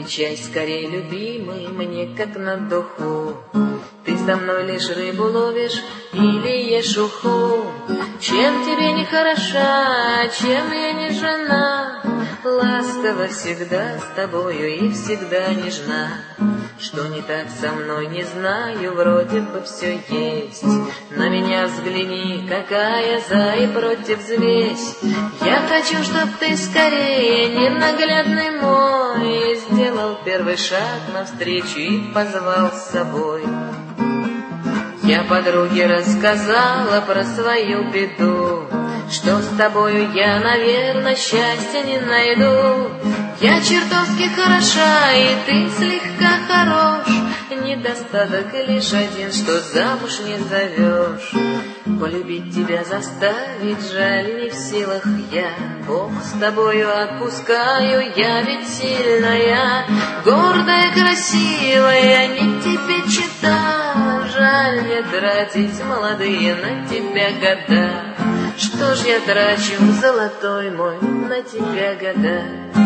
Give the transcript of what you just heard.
Отвечай скорее, любимый, мне как на духу. Ты со мной лишь рыбу ловишь или ешь уху? Чем тебе не хороша, чем я не жена? Ласкова всегда с тобою и всегда нежна. Что не так со мной, не знаю, вроде бы все есть. На меня взгляни, какая за и против взвесь. Я хочу, чтоб ты скорее, ненаглядный мой, сделал первый шаг навстречу и позвал с собой. Я подруге рассказала про свою беду, что с тобою я, наверное, счастья не найду. Я чертовски хороша, и ты слегка хорош. Недостаток лишь один, что замуж не зовешь. Полюбить тебя заставить жаль не в силах я. Бог с тобою отпускаю, я ведь сильная, гордая, красивая, не тебе чита. Жаль мне тратить молодые на тебя года. Что ж я трачу, золотой мой, на тебя года?